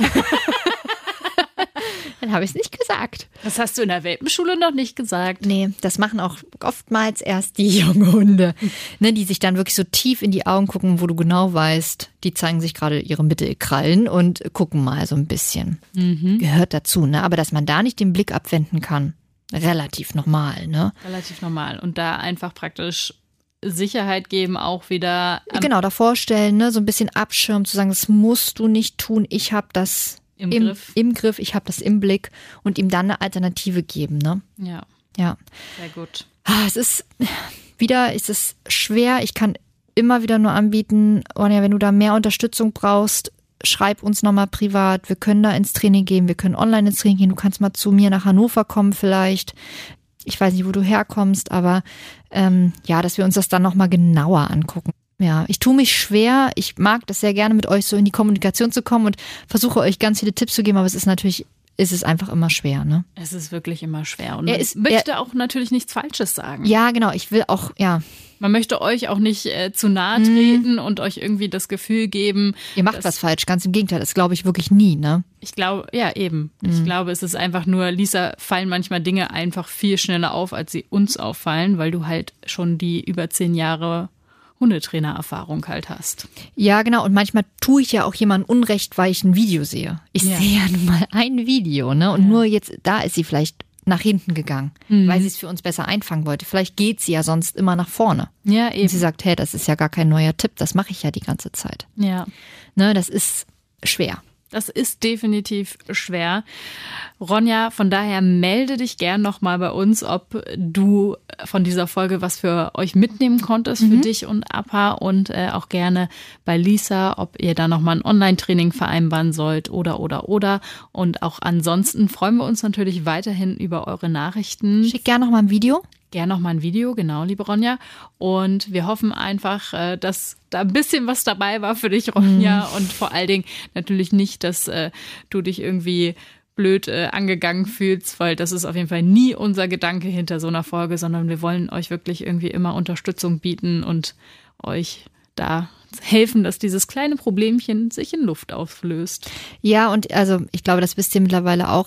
D: Dann habe ich es nicht gesagt.
C: Das hast du in der Welpenschule noch nicht gesagt.
D: Nee, das machen auch oftmals erst die jungen Hunde, ne, die sich dann wirklich so tief in die Augen gucken, wo du genau weißt, die zeigen sich gerade ihre Mittelkrallen und gucken mal so ein bisschen. Gehört dazu, ne? Aber dass man da nicht den Blick abwenden kann, relativ normal, ne?
C: Relativ normal. Und da einfach praktisch Sicherheit geben, auch wieder.
D: Genau, davor stellen, ne, so ein bisschen abschirmen, zu sagen, das musst du nicht tun, ich habe das im Griff, ich habe das im Blick und ihm dann eine Alternative geben, ne?
C: Ja. Sehr gut.
D: Es ist schwer, ich kann immer wieder nur anbieten, Ronja, wenn du da mehr Unterstützung brauchst, schreib uns nochmal privat, wir können da ins Training gehen, wir können online ins Training gehen, du kannst mal zu mir nach Hannover kommen vielleicht. Ich weiß nicht, wo du herkommst, aber dass wir uns das dann nochmal genauer angucken. Ja, ich tue mich schwer. Ich mag das sehr gerne, mit euch so in die Kommunikation zu kommen und versuche euch ganz viele Tipps zu geben, aber es ist einfach immer schwer, ne?
C: Es ist wirklich immer schwer. Und man möchte auch natürlich nichts Falsches sagen.
D: Ja, genau. Ich will auch, ja.
C: Man möchte euch auch nicht zu nahe treten und euch irgendwie das Gefühl geben,
D: ihr macht was falsch. Ganz im Gegenteil. Das glaube ich wirklich nie, ne?
C: Ich glaube, ja, eben. Ich glaube, es ist einfach nur, Lisa, fallen manchmal Dinge einfach viel schneller auf, als sie uns auffallen, weil du halt schon die über 10 Jahre Hundetrainererfahrung halt hast.
D: Ja, genau. Und manchmal tue ich ja auch jemandem Unrecht, weil ich ein Video sehe. Ich sehe ja nun mal ein Video, ne? Und nur jetzt, da ist sie vielleicht nach hinten gegangen, weil sie es für uns besser einfangen wollte. Vielleicht geht sie ja sonst immer nach vorne.
C: Ja, eben.
D: Und sie sagt, hey, das ist ja gar kein neuer Tipp, das mache ich ja die ganze Zeit.
C: Ja.
D: Ne, das ist schwer.
C: Das ist definitiv schwer. Ronja, von daher melde dich gern nochmal bei uns, ob du von dieser Folge was für euch mitnehmen konntest, für dich und Appa, und auch gerne bei Lisa, ob ihr da nochmal ein Online-Training vereinbaren sollt oder. Und auch ansonsten freuen wir uns natürlich weiterhin über eure Nachrichten.
D: Schick gerne nochmal ein Video.
C: Gerne nochmal ein Video, genau, liebe Ronja. Und wir hoffen einfach, dass da ein bisschen was dabei war für dich, Ronja. Und vor allen Dingen natürlich nicht, dass du dich irgendwie blöd angegangen fühlst, weil das ist auf jeden Fall nie unser Gedanke hinter so einer Folge, sondern wir wollen euch wirklich irgendwie immer Unterstützung bieten und euch da helfen, dass dieses kleine Problemchen sich in Luft auflöst.
D: Ja, und also ich glaube, das wisst ihr mittlerweile auch.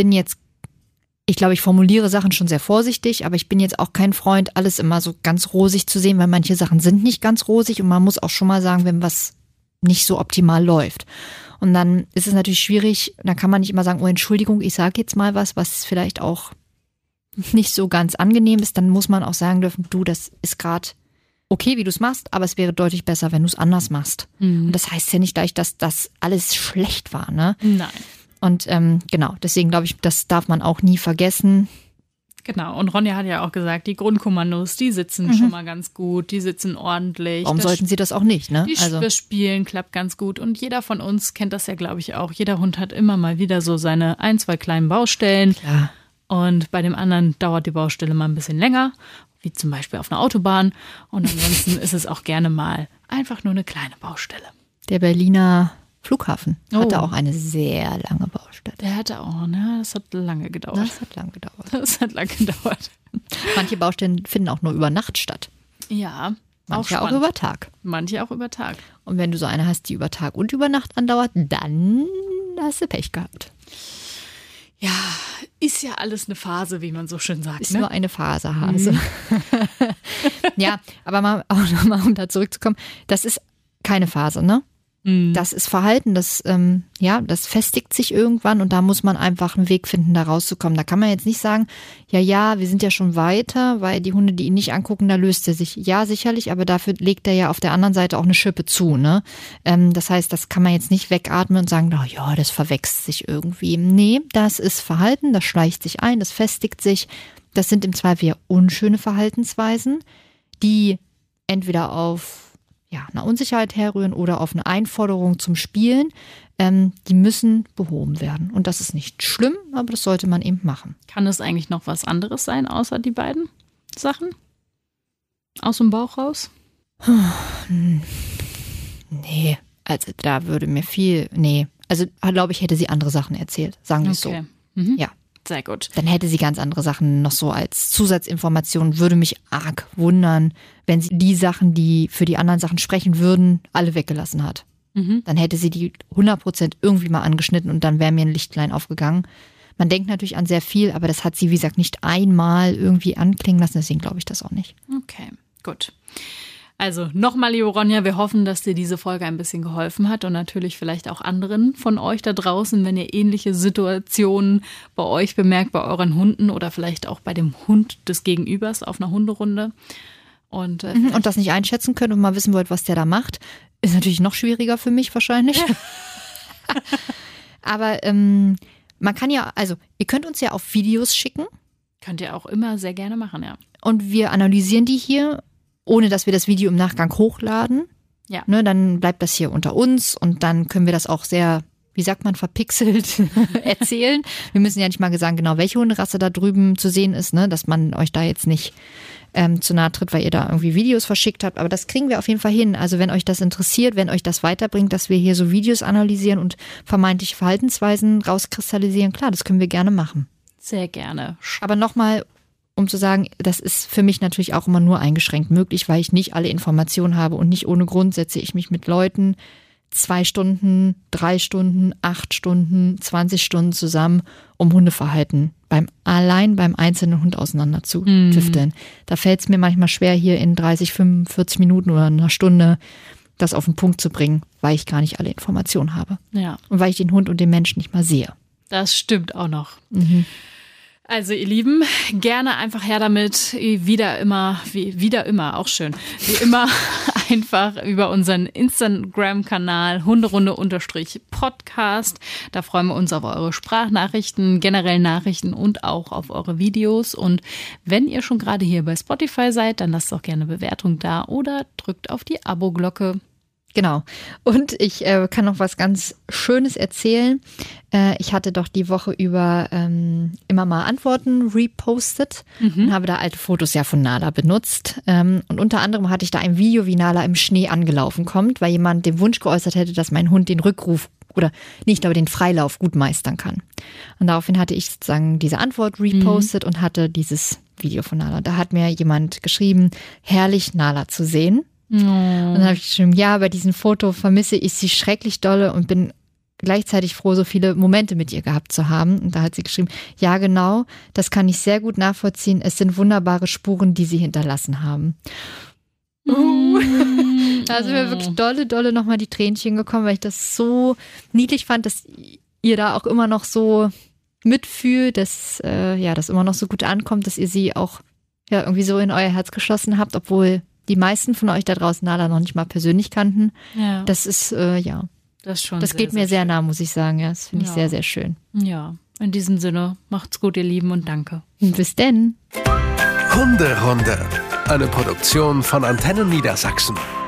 D: Ich glaube, ich formuliere Sachen schon sehr vorsichtig, aber ich bin jetzt auch kein Freund, alles immer so ganz rosig zu sehen, weil manche Sachen sind nicht ganz rosig und man muss auch schon mal sagen, wenn was nicht so optimal läuft. Und dann ist es natürlich schwierig, da kann man nicht immer sagen, oh Entschuldigung, ich sage jetzt mal was vielleicht auch nicht so ganz angenehm ist. Dann muss man auch sagen dürfen, du, das ist gerade okay, wie du es machst, aber es wäre deutlich besser, wenn du es anders machst. Und das heißt ja nicht gleich, dass das alles schlecht war, ne?
C: Nein.
D: Und genau, deswegen glaube ich, das darf man auch nie vergessen.
C: Genau, und Ronja hat ja auch gesagt, die Grundkommandos, die sitzen schon mal ganz gut, die sitzen ordentlich.
D: Warum sollten sie das auch nicht, ne?
C: Das Spielen klappt ganz gut und jeder von uns kennt das ja, glaube ich, auch. Jeder Hund hat immer mal wieder so seine 1, 2 kleinen Baustellen.
D: Klar.
C: Und bei dem anderen dauert die Baustelle mal ein bisschen länger, wie zum Beispiel auf einer Autobahn. Und ansonsten ist es auch gerne mal einfach nur eine kleine Baustelle.
D: Der Berliner Flughafen hatte auch eine sehr lange Baustelle.
C: Der hatte auch, ne? Das hat lange gedauert. Das hat lange gedauert.
D: Manche Baustellen finden auch nur über Nacht statt.
C: Ja,
D: manche auch über Tag.
C: Manche auch über Tag.
D: Und wenn du so eine hast, die über Tag und über Nacht andauert, dann hast du Pech gehabt.
C: Ja, ist ja alles eine Phase, wie man so schön sagt.
D: Ist
C: ne?
D: nur eine Phase, Hase. Ja, aber mal, auch nochmal, um da zurückzukommen, das ist keine Phase, ne? Das ist Verhalten, das festigt sich irgendwann und da muss man einfach einen Weg finden, da rauszukommen. Da kann man jetzt nicht sagen, ja, wir sind ja schon weiter, weil die Hunde, die ihn nicht angucken, da löst er sich. Ja, sicherlich, aber dafür legt er ja auf der anderen Seite auch eine Schippe zu, ne? Das heißt, das kann man jetzt nicht wegatmen und sagen, ja, das verwächst sich irgendwie. Nee, das ist Verhalten, das schleicht sich ein, das festigt sich. Das sind im Zweifel ja unschöne Verhaltensweisen, die entweder auf eine Unsicherheit herrühren oder auf eine Einforderung zum Spielen, die müssen behoben werden. Und das ist nicht schlimm, aber das sollte man eben machen.
C: Kann es eigentlich noch was anderes sein, außer die beiden Sachen? Aus dem Bauch raus?
D: Nee, also da würde mir also glaube ich, hätte sie andere Sachen erzählt, sagen wir es so.
C: Mhm.
D: Ja.
C: Sehr gut.
D: Dann hätte sie ganz andere Sachen noch so als Zusatzinformation. Würde mich arg wundern, wenn sie die Sachen, die für die anderen Sachen sprechen würden, alle weggelassen hat. Mhm. Dann hätte sie die 100% irgendwie mal angeschnitten und dann wäre mir ein Lichtlein aufgegangen. Man denkt natürlich an sehr viel, aber das hat sie, wie gesagt, nicht einmal irgendwie anklingen lassen. Deswegen glaube ich das auch nicht.
C: Okay, gut. Also nochmal, liebe Ronja, wir hoffen, dass dir diese Folge ein bisschen geholfen hat und natürlich vielleicht auch anderen von euch da draußen, wenn ihr ähnliche Situationen bei euch bemerkt, bei euren Hunden oder vielleicht auch bei dem Hund des Gegenübers auf einer Hunderunde. Und
D: das nicht einschätzen könnt und mal wissen wollt, was der da macht, ist natürlich noch schwieriger für mich wahrscheinlich. Ja. Aber man kann ja, also ihr könnt uns ja auf Videos schicken.
C: Könnt ihr auch immer sehr gerne machen, ja.
D: Und wir analysieren die hier, ohne dass wir das Video im Nachgang hochladen.
C: Ja.
D: Ne, dann bleibt das hier unter uns und dann können wir das auch sehr, wie sagt man, verpixelt erzählen. Wir müssen ja nicht mal sagen, genau welche Hunderasse da drüben zu sehen ist, ne, dass man euch da jetzt nicht zu nahe tritt, weil ihr da irgendwie Videos verschickt habt. Aber das kriegen wir auf jeden Fall hin. Also wenn euch das interessiert, wenn euch das weiterbringt, dass wir hier so Videos analysieren und vermeintliche Verhaltensweisen rauskristallisieren, klar, das können wir gerne machen.
C: Sehr gerne.
D: Aber nochmal, um zu sagen, das ist für mich natürlich auch immer nur eingeschränkt möglich, weil ich nicht alle Informationen habe und nicht ohne Grund setze ich mich mit Leuten 2 Stunden, 3 Stunden, 8 Stunden, 20 Stunden zusammen, um Hundeverhalten allein beim einzelnen Hund auseinander zu tüfteln. Da fällt es mir manchmal schwer, hier in 30, 45 Minuten oder einer Stunde das auf den Punkt zu bringen, weil ich gar nicht alle Informationen habe.
C: Ja.
D: Und weil ich den Hund und den Menschen nicht mal sehe.
C: Das stimmt auch noch. Also ihr Lieben, gerne einfach her damit, wie immer, auch schön, wie immer einfach über unseren Instagram-Kanal Hunderunde_Podcast. Da freuen wir uns auf eure Sprachnachrichten, generell Nachrichten und auch auf eure Videos. Und wenn ihr schon gerade hier bei Spotify seid, dann lasst auch gerne eine Bewertung da oder drückt auf die Abo-Glocke.
D: Genau. Und ich kann noch was ganz Schönes erzählen. Ich hatte doch die Woche über immer mal Antworten repostet und habe da alte Fotos ja von Nala benutzt. Und unter anderem hatte ich da ein Video, wie Nala im Schnee angelaufen kommt, weil jemand den Wunsch geäußert hätte, dass mein Hund den Rückruf den Freilauf gut meistern kann. Und daraufhin hatte ich sozusagen diese Antwort repostet und hatte dieses Video von Nala. Da hat mir jemand geschrieben, herrlich Nala zu sehen. Und dann habe ich geschrieben, ja, bei diesem Foto vermisse ich sie schrecklich dolle und bin gleichzeitig froh, so viele Momente mit ihr gehabt zu haben. Und da hat sie geschrieben, ja genau, das kann ich sehr gut nachvollziehen. Es sind wunderbare Spuren, die sie hinterlassen haben. Da sind mir wirklich dolle nochmal die Tränchen gekommen, weil ich das so niedlich fand, dass ihr da auch immer noch so mitfühlt, dass das immer noch so gut ankommt, dass ihr sie auch irgendwie so in euer Herz geschlossen habt, obwohl die meisten von euch da draußen Nala noch nicht mal persönlich kannten. Ja. Das ist, das geht mir sehr nah, muss ich sagen. Ja, das finde ich sehr, sehr schön.
C: Ja, in diesem Sinne, macht's gut, ihr Lieben, und danke.
D: Bis denn.
B: Hunderunde, eine Produktion von Antennen Niedersachsen.